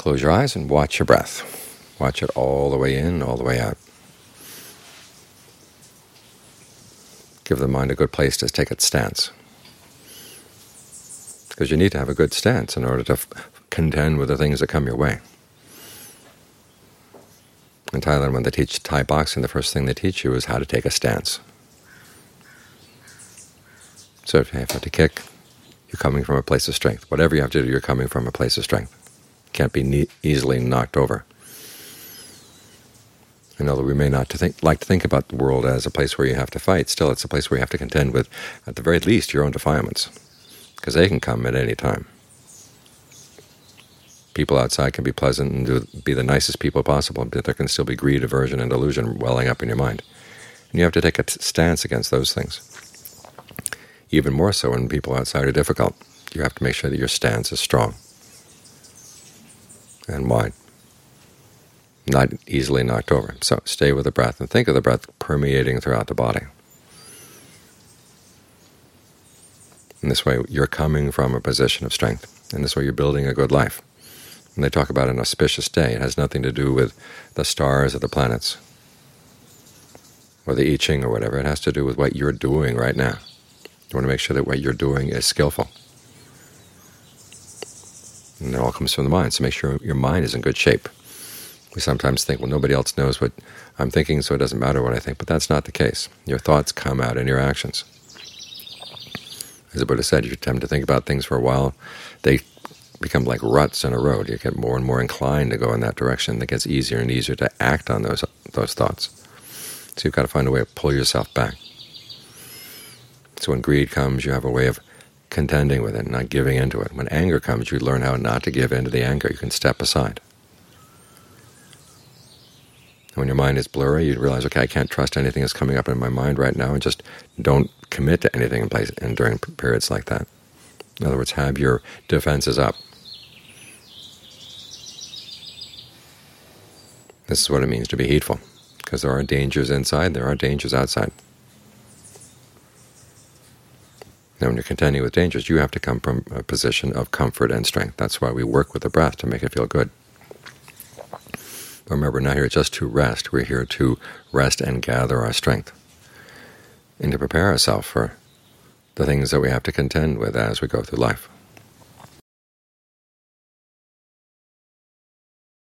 Close your eyes and watch your breath. Watch it all the way in, all the way out. Give the mind a good place to take its stance. Because you need to have a good stance in order to contend with the things that come your way. In Thailand, when they teach Thai boxing, the first thing they teach you is how to take a stance. So if you have to kick, you're coming from a place of strength. Whatever you have to do, you're coming from a place of strength. You can't be easily knocked over. And although we may not like to think about the world as a place where you have to fight, still it's a place where you have to contend with, at the very least, your own defilements, because they can come at any time. People outside can be pleasant and be the nicest people possible, but there can still be greed, aversion, and delusion welling up in your mind. And you have to take a stance against those things. Even more so when people outside are difficult. You have to make sure that your stance is strong and wide, not easily knocked over. So stay with the breath and think of the breath permeating throughout the body. In this way, you're coming from a position of strength. In this way, you're building a good life. When they talk about an auspicious day, it has nothing to do with the stars or the planets or the I Ching or whatever. It has to do with what you're doing right now. You want to make sure that what you're doing is skillful. And it all comes from the mind, so make sure your mind is in good shape. We sometimes think, well, nobody else knows what I'm thinking, so it doesn't matter what I think, but that's not the case. Your thoughts come out in your actions. As the Buddha said, you attempt to think about things for a while, they become like ruts in a road. You get more and more inclined to go in that direction. It gets easier and easier to act on those thoughts. So you've got to find a way to pull yourself back. So when greed comes, you have a way of contending with it, not giving into it. When anger comes, you learn how not to give in to the anger. You can step aside. And when your mind is blurry, you realize, okay, I can't trust anything that's coming up in my mind right now, and just don't commit to anything in place and during periods like that. In other words, have your defenses up. This is what it means to be heedful, because there are dangers inside, there are dangers outside. Now, when you're contending with dangers, you have to come from a position of comfort and strength. That's why we work with the breath, to make it feel good. But remember, we're not here just to rest. We're here to rest and gather our strength, and to prepare ourselves for the things that we have to contend with as we go through life.